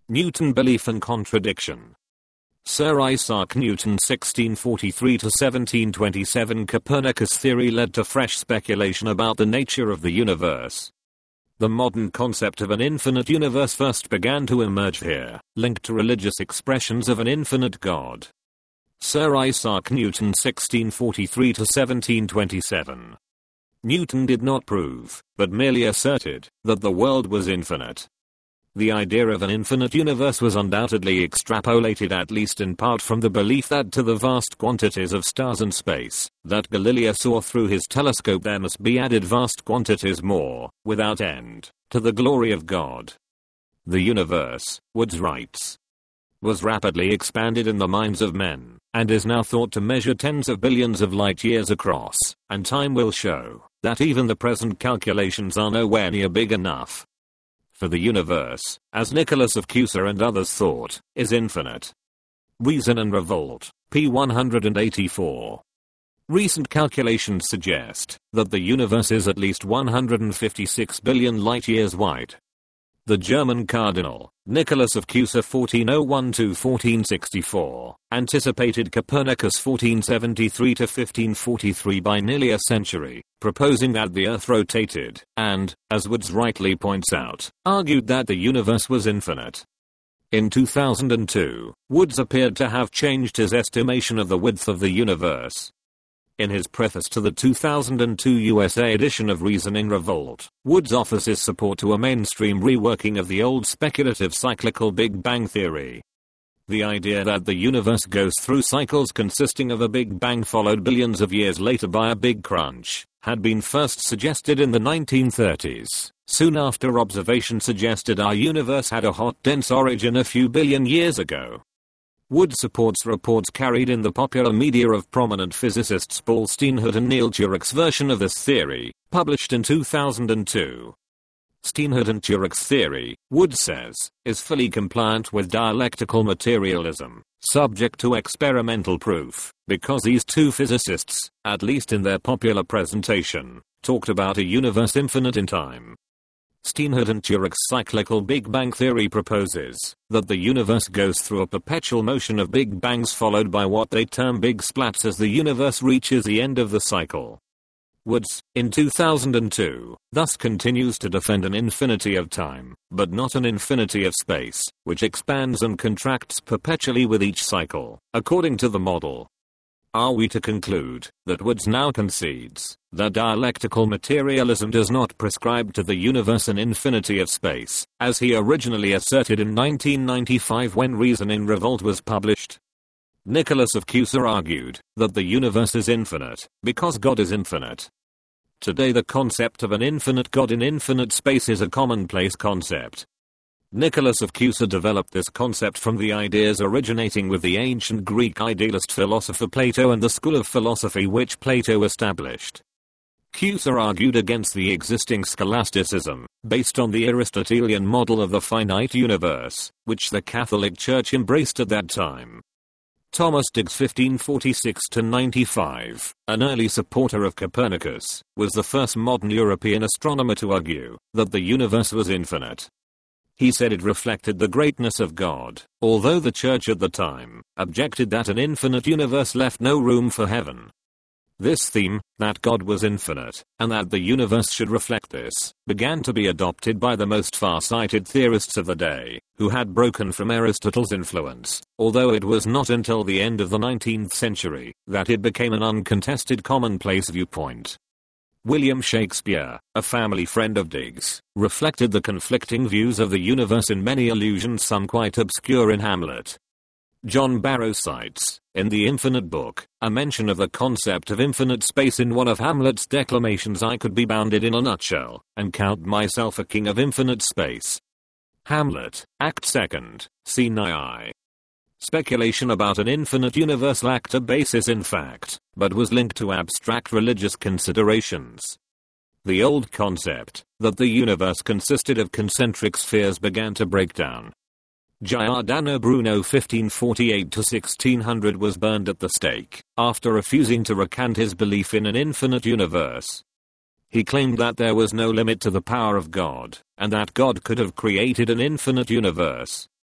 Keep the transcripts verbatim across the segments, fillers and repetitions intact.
Newton belief and contradiction. Sir Isaac Newton sixteen forty-three to seventeen twenty-seven Copernicus theory led to fresh speculation about the nature of the universe. The modern concept of an infinite universe first began to emerge here, linked to religious expressions of an infinite God. Sir Isaac Newton sixteen forty-three to seventeen twenty-seven. Newton did not prove, but merely asserted, that the world was infinite. The idea of an infinite universe was undoubtedly extrapolated at least in part from the belief that to the vast quantities of stars and space that Galileo saw through his telescope there must be added vast quantities more, without end, to the glory of God. The universe, Woods writes, was rapidly expanded in the minds of men, and is now thought to measure tens of billions of light years across, and time will show that even the present calculations are nowhere near big enough. For the universe, as Nicholas of Cusa and others thought, is infinite. Reason and Revolt, p. one hundred eighty-four. Recent calculations suggest that the universe is at least one hundred fifty-six billion light-years wide. The German cardinal, Nicholas of Cusa fourteen oh one to fourteen sixty-four, anticipated Copernicus fourteen seventy-three to fifteen forty-three by nearly a century, proposing that the Earth rotated, and, as Woods rightly points out, argued that the universe was infinite. In two thousand two, Woods appeared to have changed his estimation of the width of the universe. In his preface to the two thousand two U S A edition of Reason and Revolt, Woods offers his support to a mainstream reworking of the old speculative cyclical Big Bang theory. The idea that the universe goes through cycles consisting of a Big Bang followed billions of years later by a Big Crunch had been first suggested in the nineteen thirties, soon after observation suggested our universe had a hot dense origin a few billion years ago. Woods supports reports carried in the popular media of prominent physicists Paul Steenhut and Neil Turek's version of this theory, published in two thousand two. Steenhut and Turek's theory, Woods says, is fully compliant with dialectical materialism, subject to experimental proof, because these two physicists, at least in their popular presentation, talked about a universe infinite in time. Steenhut and Turek's cyclical Big Bang theory proposes that the universe goes through a perpetual motion of Big Bangs followed by what they term big splats as the universe reaches the end of the cycle. Woods, in two thousand two, thus continues to defend an infinity of time, but not an infinity of space, which expands and contracts perpetually with each cycle, according to the model. Are we to conclude that Woods now concedes that dialectical materialism does not prescribe to the universe an infinity of space, as he originally asserted in nineteen ninety-five when Reason and Revolt was published? Nicholas of Cusa argued that the universe is infinite because God is infinite. Today the concept of an infinite God in infinite space is a commonplace concept. Nicholas of Cusa developed this concept from the ideas originating with the ancient Greek idealist philosopher Plato and the school of philosophy which Plato established. Cusa argued against the existing scholasticism, based on the Aristotelian model of the finite universe, which the Catholic Church embraced at that time. Thomas Digges fifteen forty-six to ninety-five, an early supporter of Copernicus, was the first modern European astronomer to argue that the universe was infinite. He said it reflected the greatness of God, although the church at the time objected that an infinite universe left no room for heaven. This theme, that God was infinite, and that the universe should reflect this, began to be adopted by the most far-sighted theorists of the day, who had broken from Aristotle's influence, although it was not until the end of the nineteenth century that it became an uncontested commonplace viewpoint. William Shakespeare, a family friend of Digges, reflected the conflicting views of the universe in many allusions, some quite obscure, in Hamlet. John Barrow cites, in The Infinite Book, a mention of the concept of infinite space in one of Hamlet's declamations: I could be bounded in a nutshell, and count myself a king of infinite space. Hamlet, Act second, Scene nine. Speculation about an infinite universe lacked a basis in fact, but was linked to abstract religious considerations. The old concept, that the universe consisted of concentric spheres, began to break down. Giordano Bruno fifteen forty-eight to sixteen hundred was burned at the stake, after refusing to recant his belief in an infinite universe. He claimed that there was no limit to the power of God, and that God could have created an infinite universe.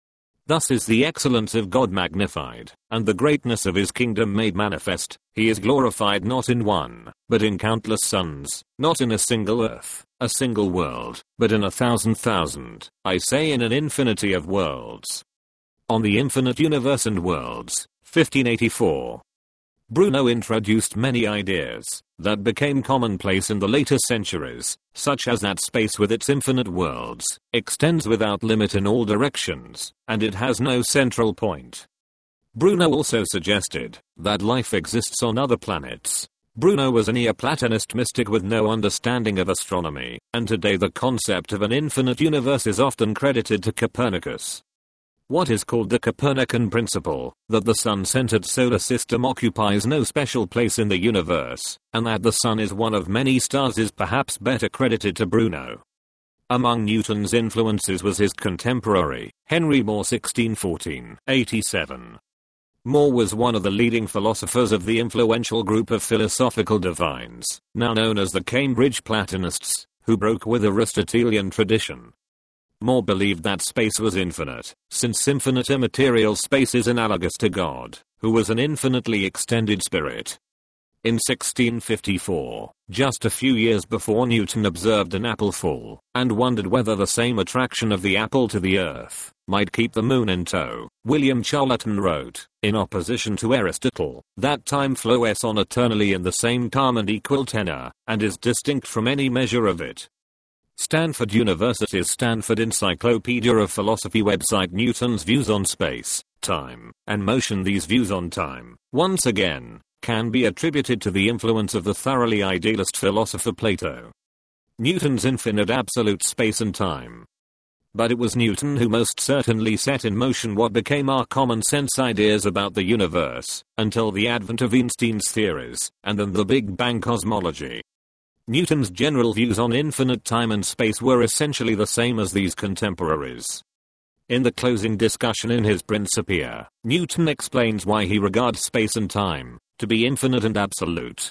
Thus is the excellence of God magnified, and the greatness of his kingdom made manifest. He is glorified not in one, but in countless suns, not in a single earth, a single world, but in a thousand thousand, I say in an infinity of worlds. On the Infinite Universe and Worlds, fifteen eighty-four. Bruno introduced many ideas that became commonplace in the later centuries, such as that space with its infinite worlds extends without limit in all directions, and it has no central point. Bruno also suggested that life exists on other planets. Bruno was a Neoplatonist mystic with no understanding of astronomy, and today the concept of an infinite universe is often credited to Copernicus. What is called the Copernican principle, that the sun-centered solar system occupies no special place in the universe, and that the sun is one of many stars, is perhaps better credited to Bruno. Among Newton's influences was his contemporary, Henry More sixteen fourteen to eighty-seven. More was one of the leading philosophers of the influential group of philosophical divines, now known as the Cambridge Platonists, who broke with Aristotelian tradition. More believed that space was infinite, since infinite immaterial space is analogous to God, who was an infinitely extended spirit. In sixteen fifty-four, just a few years before Newton observed an apple fall, and wondered whether the same attraction of the apple to the earth might keep the moon in tow, William Charlton wrote, in opposition to Aristotle, that time floweth on eternally in the same calm and equal tenor, and is distinct from any measure of it. Stanford University's Stanford Encyclopedia of Philosophy website. Newton's views on space, time, and motion. These views on time, once again, can be attributed to the influence of the thoroughly idealist philosopher Plato. Newton's infinite absolute space and time. But it was Newton who most certainly set in motion what became our common sense ideas about the universe, until the advent of Einstein's theories, and then the Big Bang cosmology. Newton's general views on infinite time and space were essentially the same as these contemporaries. In the closing discussion in his Principia, Newton explains why he regards space and time to be infinite and absolute.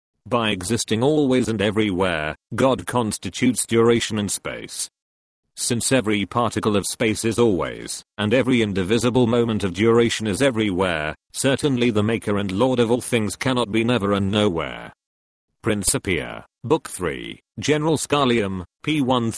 By existing always and everywhere, God constitutes duration and space. Since every particle of space is always, and every indivisible moment of duration is everywhere, certainly the Maker and Lord of all things cannot be never and nowhere. Principia, Book three, General Scholium, p.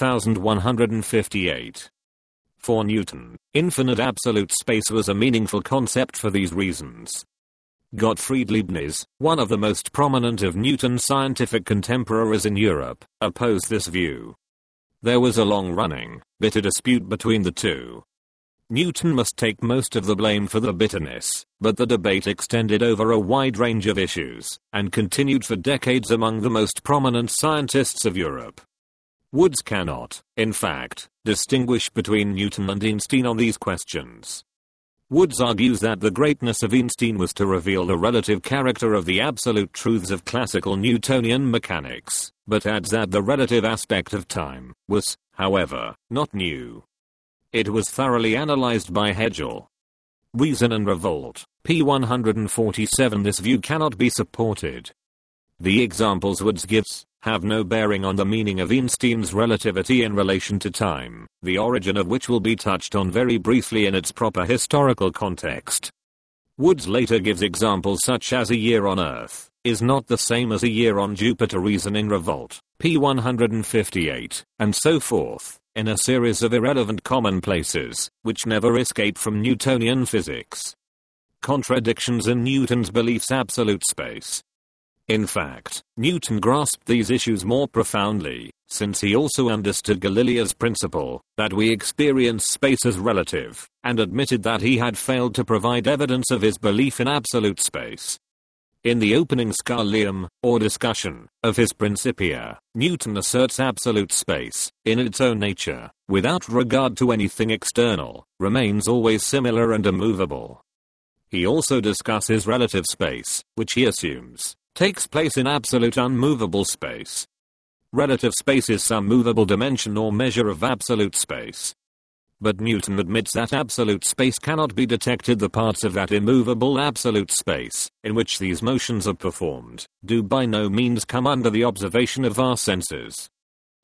eleven fifty-eight. For Newton, infinite absolute space was a meaningful concept for these reasons. Gottfried Leibniz, one of the most prominent of Newton's scientific contemporaries in Europe, opposed this view. There was a long-running, bitter dispute between the two. Newton must take most of the blame for the bitterness, but the debate extended over a wide range of issues, and continued for decades among the most prominent scientists of Europe. Woods cannot, in fact, distinguish between Newton and Einstein on these questions. Woods argues that the greatness of Einstein was to reveal the relative character of the absolute truths of classical Newtonian mechanics, but adds that the relative aspect of time was, however, not new. It was thoroughly analyzed by Hegel. Reason and Revolt, p. one forty-seven. This view cannot be supported. The examples Woods gives have no bearing on the meaning of Einstein's relativity in relation to time, the origin of which will be touched on very briefly in its proper historical context. Woods later gives examples such as a year on Earth is not the same as a year on Jupiter. Reason in Revolt, p. one fifty-eight, and so forth, in a series of irrelevant commonplaces, which never escape from Newtonian physics. Contradictions in Newton's beliefs. Absolute space. In fact, Newton grasped these issues more profoundly, since he also understood Galileo's principle, that we experience space as relative, and admitted that he had failed to provide evidence of his belief in absolute space. In the opening scholium, or discussion, of his Principia, Newton asserts absolute space, in its own nature, without regard to anything external, remains always similar and immovable. He also discusses relative space, which he assumes takes place in absolute unmovable space. Relative space is some movable dimension or measure of absolute space. But Newton admits that absolute space cannot be detected. The parts of that immovable absolute space, in which these motions are performed, do by no means come under the observation of our senses.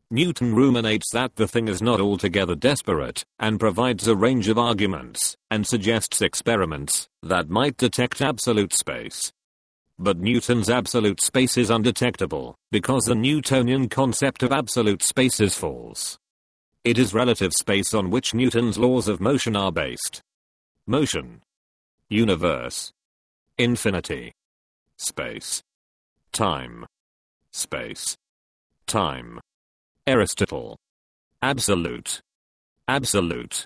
Newton ruminates that the thing is not altogether desperate, and provides a range of arguments, and suggests experiments that might detect absolute space. But Newton's absolute space is undetectable, because the Newtonian concept of absolute space is false. It is relative space on which Newton's laws of motion are based. Motion. Universe. Infinity. Space. Time. Space. Time. Aristotle. Absolute. Absolute.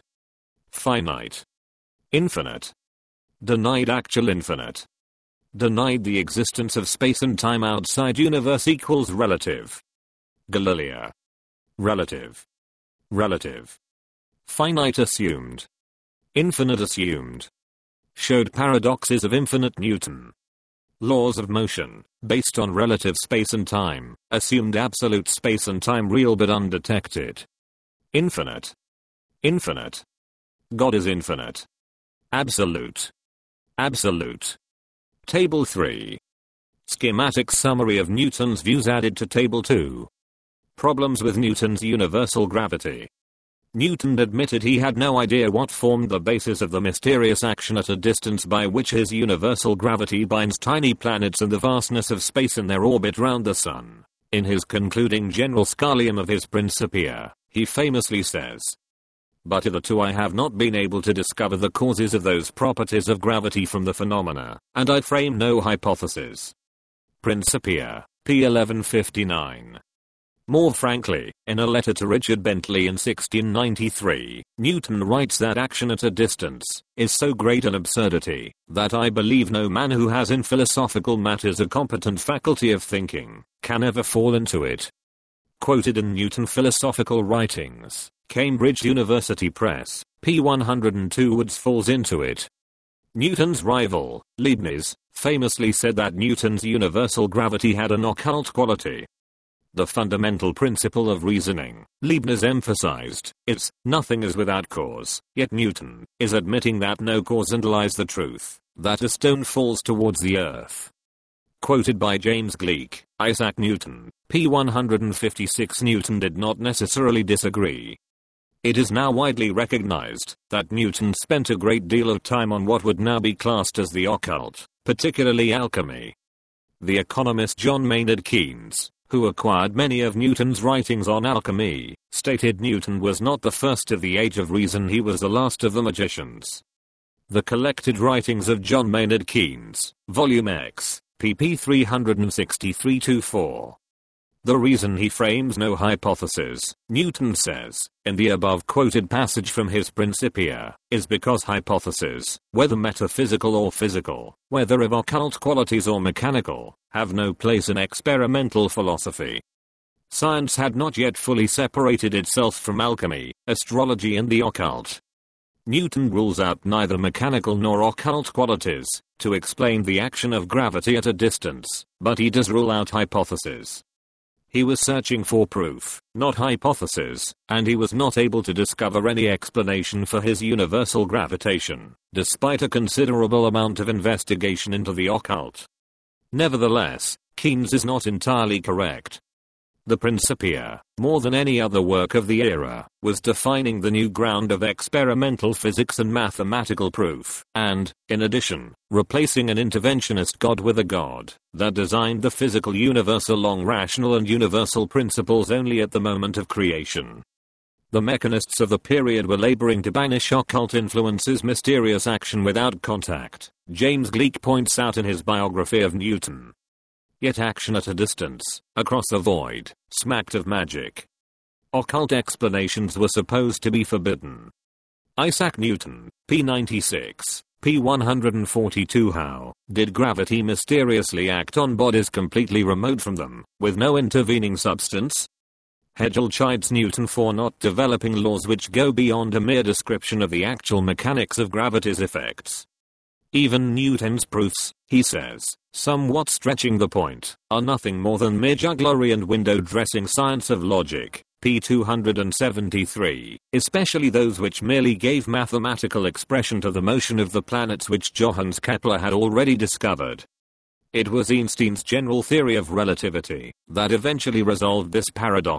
Finite. Infinite. Denied actual infinite. Denied the existence of space and time outside universe equals relative. Galileo. Relative. Relative. Finite assumed. Infinite assumed. Showed paradoxes of infinite Newton. Laws of motion, based on relative space and time, assumed absolute space and time real but undetected. Infinite. Infinite. God is infinite. Absolute. Absolute. Table three. Schematic summary of Newton's views added to Table two. Problems with Newton's universal gravity. Newton admitted he had no idea what formed the basis of the mysterious action at a distance by which his universal gravity binds tiny planets and the vastness of space in their orbit round the sun. In his concluding general scholium of his Principia, he famously says, "But hitherto I have not been able to discover the causes of those properties of gravity from the phenomena, and I frame no hypothesis." Principia, p. eleven fifty-nine. More frankly, in a letter to Richard Bentley in sixteen ninety-three, Newton writes that action at a distance is so great an absurdity that I believe no man who has in philosophical matters a competent faculty of thinking can ever fall into it. Quoted in Newton Philosophical Writings, Cambridge University Press, p. one hundred two. Woods falls into it. Newton's rival, Leibniz, famously said that Newton's universal gravity had an occult quality. The fundamental principle of reasoning, Leibniz emphasized, is, nothing is without cause, yet Newton is admitting that no cause underlies the truth, that a stone falls towards the earth. Quoted by James Gleick, Isaac Newton, p. one hundred fifty-six. Newton did not necessarily disagree. It is now widely recognized that Newton spent a great deal of time on what would now be classed as the occult, particularly alchemy. The economist John Maynard Keynes, who acquired many of Newton's writings on alchemy, stated Newton was not the first of the age of reason, he was the last of the magicians. The collected writings of John Maynard Keynes, Volume X, pp three sixty-three to four. The reason he frames no hypothesis, Newton says, in the above quoted passage from his Principia, is because hypotheses, whether metaphysical or physical, whether of occult qualities or mechanical, have no place in experimental philosophy. Science had not yet fully separated itself from alchemy, astrology and the occult. Newton rules out neither mechanical nor occult qualities to explain the action of gravity at a distance, but he does rule out hypotheses. He was searching for proof, not hypothesis, and he was not able to discover any explanation for his universal gravitation, despite a considerable amount of investigation into the occult. Nevertheless, Keynes is not entirely correct. The Principia, more than any other work of the era, was defining the new ground of experimental physics and mathematical proof, and, in addition, replacing an interventionist God with a God that designed the physical universe along rational and universal principles only at the moment of creation. The mechanists of the period were laboring to banish occult influences, mysterious action without contact, James Gleick points out in his biography of Newton. Yet action at a distance, across a void, smacked of magic. Occult explanations were supposed to be forbidden. Isaac Newton, p. ninety-six, p. one hundred forty-two. How did gravity mysteriously act on bodies completely remote from them, with no intervening substance? Hegel chides Newton for not developing laws which go beyond a mere description of the actual mechanics of gravity's effects. Even Newton's proofs, he says, somewhat stretching the point, are nothing more than mere jugglery and window-dressing science of logic, p. two hundred seventy-three, especially those which merely gave mathematical expression to the motion of the planets which Johannes Kepler had already discovered. It was Einstein's general theory of relativity that eventually resolved this paradox,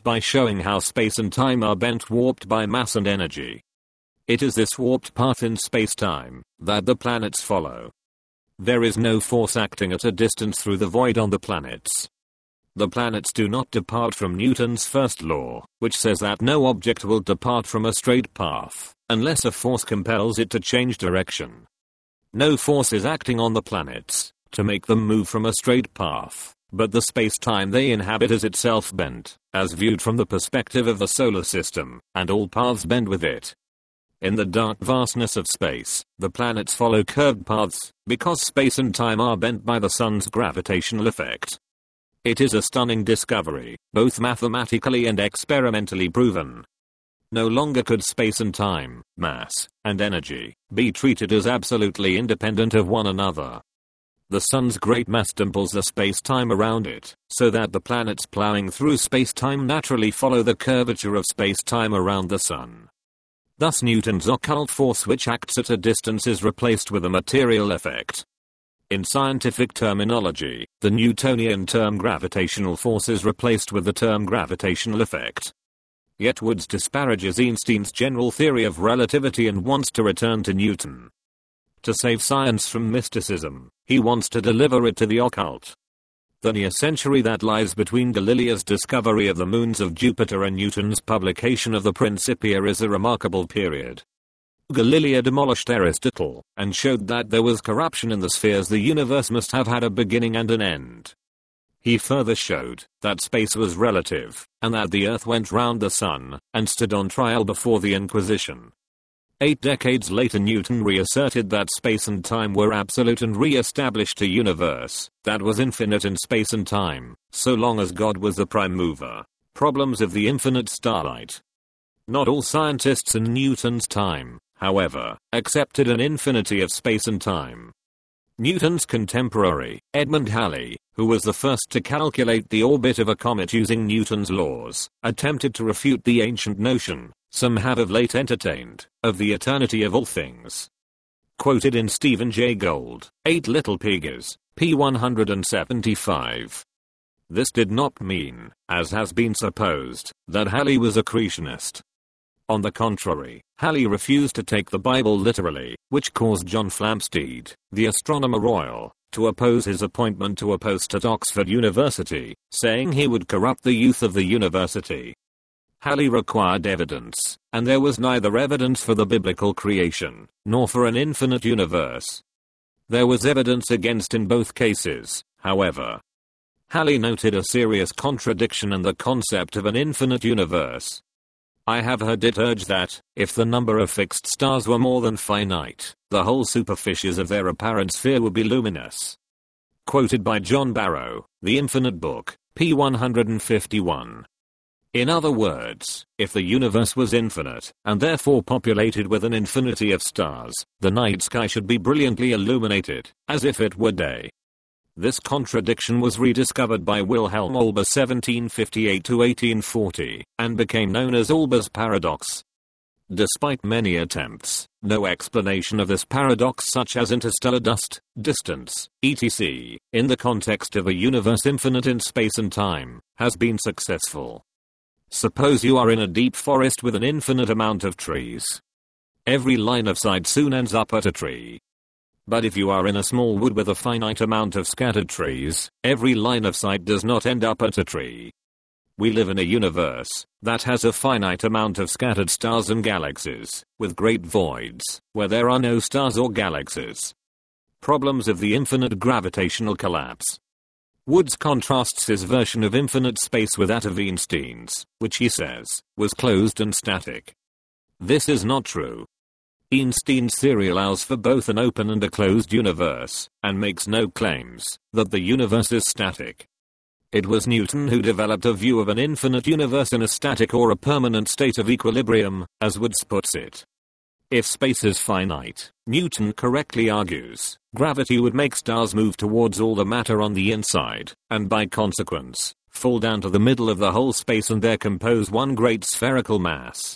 by showing how space and time are bent warped by mass and energy. It is this warped path in space-time that the planets follow. There is no force acting at a distance through the void on the planets. The planets do not depart from Newton's first law, which says that no object will depart from a straight path, unless a force compels it to change direction. No force is acting on the planets to make them move from a straight path, but the space-time they inhabit is itself bent, as viewed from the perspective of the solar system, and all paths bend with it. In the dark vastness of space, the planets follow curved paths, because space and time are bent by the sun's gravitational effect. It is a stunning discovery, both mathematically and experimentally proven. No longer could space and time, mass, and energy, be treated as absolutely independent of one another. The sun's great mass dimples the space-time around it, so that the planets plowing through space-time naturally follow the curvature of space-time around the sun. Thus Newton's occult force which acts at a distance is replaced with a material effect. In scientific terminology, the Newtonian term gravitational force is replaced with the term gravitational effect. Yet Woods disparages Einstein's general theory of relativity and wants to return to Newton. To save science from mysticism, he wants to deliver it to the occult. The near century that lies between Galileo's discovery of the moons of Jupiter and Newton's publication of the Principia is a remarkable period. Galileo demolished Aristotle, and showed that there was corruption in the spheres. The universe must have had a beginning and an end. He further showed that space was relative, and that the earth went round the sun, and stood on trial before the Inquisition. Eight decades later Newton reasserted that space and time were absolute and re-established a universe that was infinite in space and time, so long as God was the prime mover. Problems of the infinite starlight. Not all scientists in Newton's time, however, accepted an infinity of space and time. Newton's contemporary, Edmund Halley, who was the first to calculate the orbit of a comet using Newton's laws, attempted to refute the ancient notion, some have of late entertained, of the eternity of all things. Quoted in Stephen Jay Gould, Eight Little Pigs, p one seventy-five. This did not mean, as has been supposed, that Halley was a creationist. On the contrary, Halley refused to take the Bible literally, which caused John Flamsteed, the Astronomer Royal, to oppose his appointment to a post at Oxford University, saying he would corrupt the youth of the university. Halley required evidence, and there was neither evidence for the biblical creation, nor for an infinite universe. There was evidence against in both cases, however. Halley noted a serious contradiction in the concept of an infinite universe. I have heard it urged that, if the number of fixed stars were more than finite, the whole superficies of their apparent sphere would be luminous. Quoted by John Barrow, The Infinite Book, p one fifty-one. In other words, if the universe was infinite, and therefore populated with an infinity of stars, the night sky should be brilliantly illuminated, as if it were day. This contradiction was rediscovered by Wilhelm Olbers seventeen fifty-eight to eighteen forty, and became known as Olbers' paradox. Despite many attempts, no explanation of this paradox such as interstellar dust, distance, et cetera, in the context of a universe infinite in space and time, has been successful. Suppose you are in a deep forest with an infinite amount of trees. Every line of sight soon ends up at a tree. But if you are in a small wood with a finite amount of scattered trees, every line of sight does not end up at a tree. We live in a universe that has a finite amount of scattered stars and galaxies, with great voids, where there are no stars or galaxies. Problems of the infinite gravitational collapse. Woods contrasts his version of infinite space with that of Einstein's, which he says was closed and static. This is not true. Einstein's theory allows for both an open and a closed universe, and makes no claims that the universe is static. It was Newton who developed a view of an infinite universe in a static or a permanent state of equilibrium, as Woods puts it. If space is finite, Newton correctly argues, gravity would make stars move towards all the matter on the inside, and by consequence, fall down to the middle of the whole space and there compose one great spherical mass.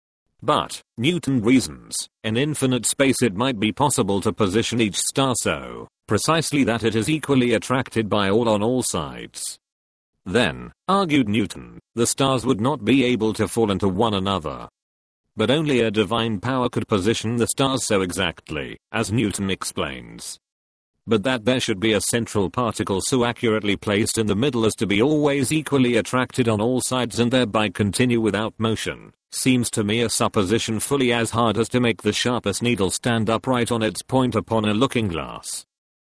But, Newton reasons, in infinite space it might be possible to position each star so precisely that it is equally attracted by all on all sides. Then, argued Newton, the stars would not be able to fall into one another. But only a divine power could position the stars so exactly, as Newton explains. But that there should be a central particle so accurately placed in the middle as to be always equally attracted on all sides and thereby continue without motion, seems to me a supposition fully as hard as to make the sharpest needle stand upright on its point upon a looking glass.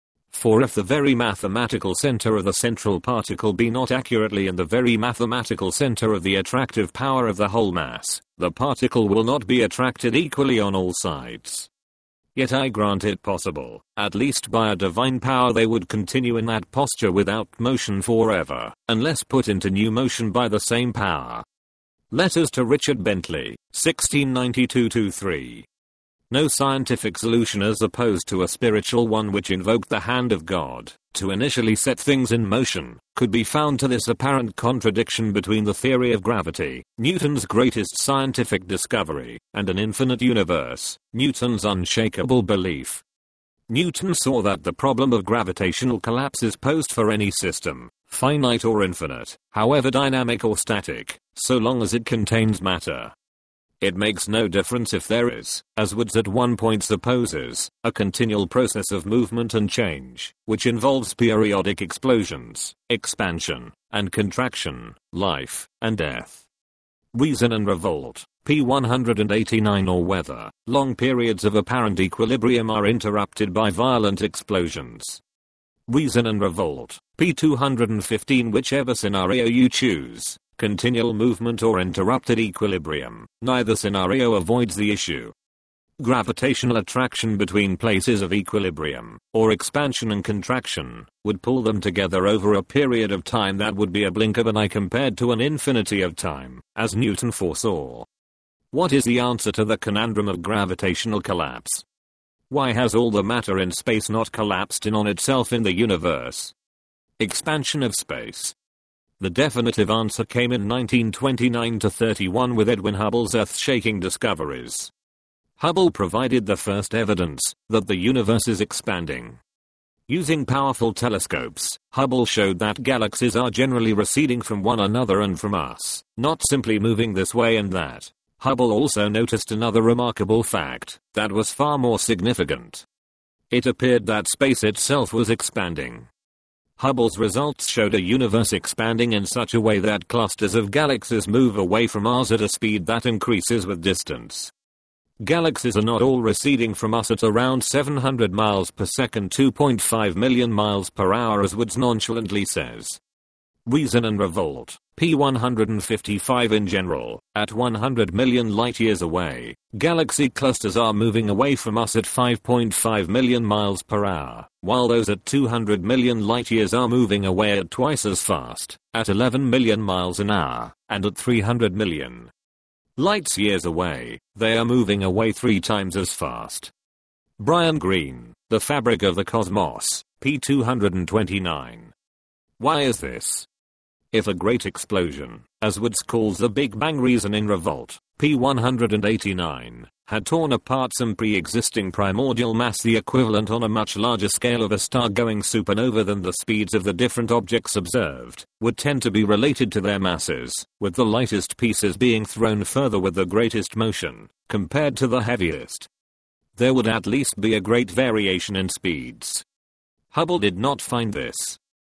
For if the very mathematical center of the central particle be not accurately in the very mathematical center of the attractive power of the whole mass, the particle will not be attracted equally on all sides. Yet I grant it possible, at least by a divine power they would continue in that posture without motion forever, unless put into new motion by the same power. Letters to Richard Bentley, sixteen ninety-two to twenty-three. No scientific solution as opposed to a spiritual one which invoked the hand of God to initially set things in motion could be found to this apparent contradiction between the theory of gravity, Newton's greatest scientific discovery, and an infinite universe, Newton's unshakable belief. Newton saw that the problem of gravitational collapse is posed for any system, finite or infinite, however dynamic or static, so long as it contains matter. It makes no difference if there is, as Woods at one point supposes, a continual process of movement and change, which involves periodic explosions, expansion, and contraction, life, and death. Reason and Revolt, p one eighty-nine, or whether long periods of apparent equilibrium are interrupted by violent explosions. Reason and Revolt, p two fifteen. Whichever scenario you choose, continual movement or interrupted equilibrium, neither scenario avoids the issue. Gravitational attraction between places of equilibrium, or expansion and contraction, would pull them together over a period of time that would be a blink of an eye compared to an infinity of time, as Newton foresaw. What is the answer to the conundrum of gravitational collapse? Why has all the matter in space not collapsed in on itself in the universe? Expansion of space. The definitive answer came in nineteen twenty-nine to thirty-one with Edwin Hubble's earth-shaking discoveries. Hubble provided the first evidence that the universe is expanding. Using powerful telescopes, Hubble showed that galaxies are generally receding from one another and from us, not simply moving this way and that. Hubble also noticed another remarkable fact that was far more significant. It appeared that space itself was expanding. Hubble's results showed a universe expanding in such a way that clusters of galaxies move away from us at a speed that increases with distance. Galaxies are not all receding from us at around seven hundred miles per second, two point five million miles per hour, as Woods nonchalantly says. Reason and Revolt, p one fifty-five. In general, at one hundred million light-years away, galaxy clusters are moving away from us at five point five million miles per hour, while those at two hundred million light-years are moving away at twice as fast, at eleven million miles an hour, and at three hundred million light-years away, they are moving away three times as fast. Brian Greene, The Fabric of the Cosmos, p two twenty-nine. Why is this? If a great explosion, as Woods calls the Big Bang, Reason in Revolt, p one eighty-nine, had torn apart some pre-existing primordial mass, the equivalent on a much larger scale of a star-going supernova than the speeds of the different objects observed, would tend to be related to their masses, with the lightest pieces being thrown further with the greatest motion, compared to the heaviest. There would at least be a great variation in speeds. Hubble did not find this.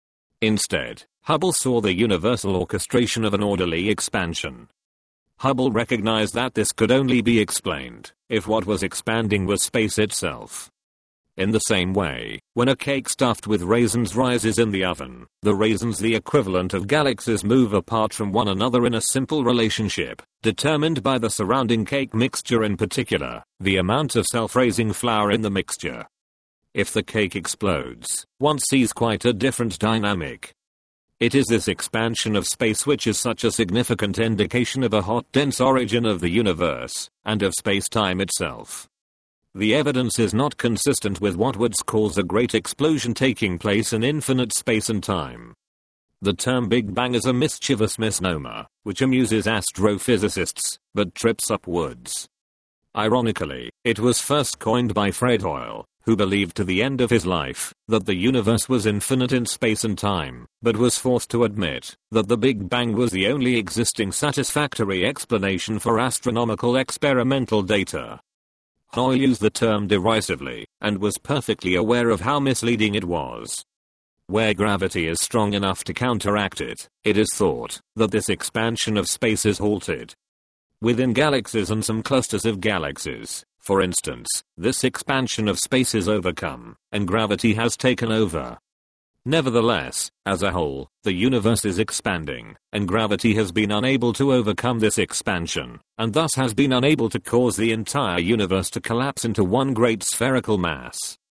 Instead, Hubble saw the universal orchestration of an orderly expansion. Hubble recognized that this could only be explained if what was expanding was space itself. In the same way, when a cake stuffed with raisins rises in the oven, the raisins, the equivalent of galaxies, move apart from one another in a simple relationship, determined by the surrounding cake mixture, in particular, the amount of self-raising flour in the mixture. If the cake explodes, one sees quite a different dynamic. It is this expansion of space which is such a significant indication of a hot, dense origin of the universe, and of space-time itself. The evidence is not consistent with what Woods calls a great explosion taking place in infinite space and time. The term Big Bang is a mischievous misnomer, which amuses astrophysicists, but trips up Woods. Ironically, it was first coined by Fred Hoyle, who believed to the end of his life that the universe was infinite in space and time, but was forced to admit that the Big Bang was the only existing satisfactory explanation for astronomical experimental data. Hoyle used the term derisively, and was perfectly aware of how misleading it was. Where gravity is strong enough to counteract it, it is thought that this expansion of space is halted. Within galaxies and some clusters of galaxies, for instance, this expansion of space is overcome, and gravity has taken over. Nevertheless, as a whole, the universe is expanding, and gravity has been unable to overcome this expansion, and thus has been unable to cause the entire universe to collapse into one great spherical mass.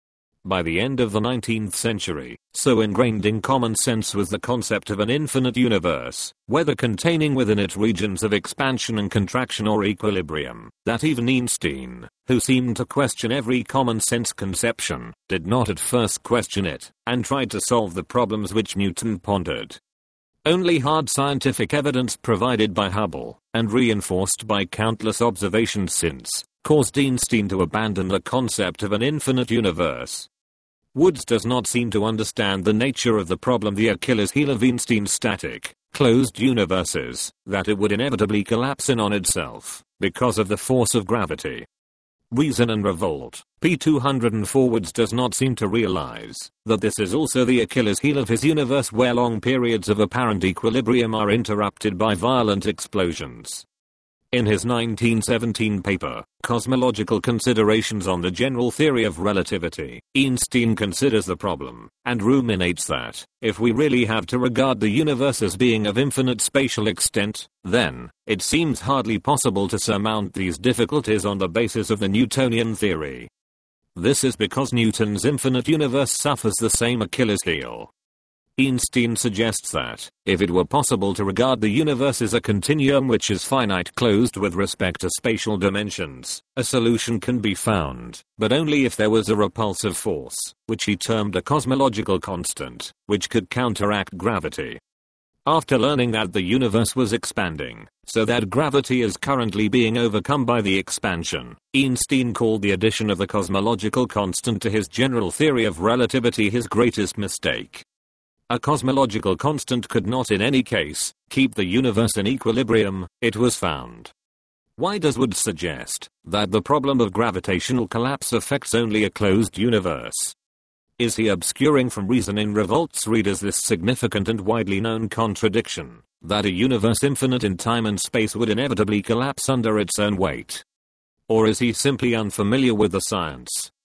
By the end of the nineteenth century, so ingrained in common sense was the concept of an infinite universe, whether containing within it regions of expansion and contraction or equilibrium, that even Einstein, who seemed to question every common sense conception, did not at first question it, and tried to solve the problems which Newton pondered. Only hard scientific evidence provided by Hubble, and reinforced by countless observations since, caused Einstein to abandon the concept of an infinite universe. Woods does not seem to understand the nature of the problem, the Achilles heel of Einstein's static, closed universes, that it would inevitably collapse in on itself, because of the force of gravity. Reason and Revolt, p. two hundred four. Woods does not seem to realize that this is also the Achilles heel of his universe, where long periods of apparent equilibrium are interrupted by violent explosions. In his nineteen seventeen paper, Cosmological Considerations on the General Theory of Relativity, Einstein considers the problem, and ruminates that, if we really have to regard the universe as being of infinite spatial extent, then, it seems hardly possible to surmount these difficulties on the basis of the Newtonian theory. This is because Newton's infinite universe suffers the same Achilles heel. Einstein suggests that, if it were possible to regard the universe as a continuum which is finite closed with respect to spatial dimensions, a solution can be found, but only if there was a repulsive force, which he termed a cosmological constant, which could counteract gravity. After learning that the universe was expanding, so that gravity is currently being overcome by the expansion, Einstein called the addition of the cosmological constant to his general theory of relativity his greatest mistake. A cosmological constant could not in any case keep the universe in equilibrium, it was found. Why does Woods suggest that the problem of gravitational collapse affects only a closed universe? Is he obscuring from Reason in Revolt's readers this significant and widely known contradiction, that a universe infinite in time and space would inevitably collapse under its own weight? Or is he simply unfamiliar with the science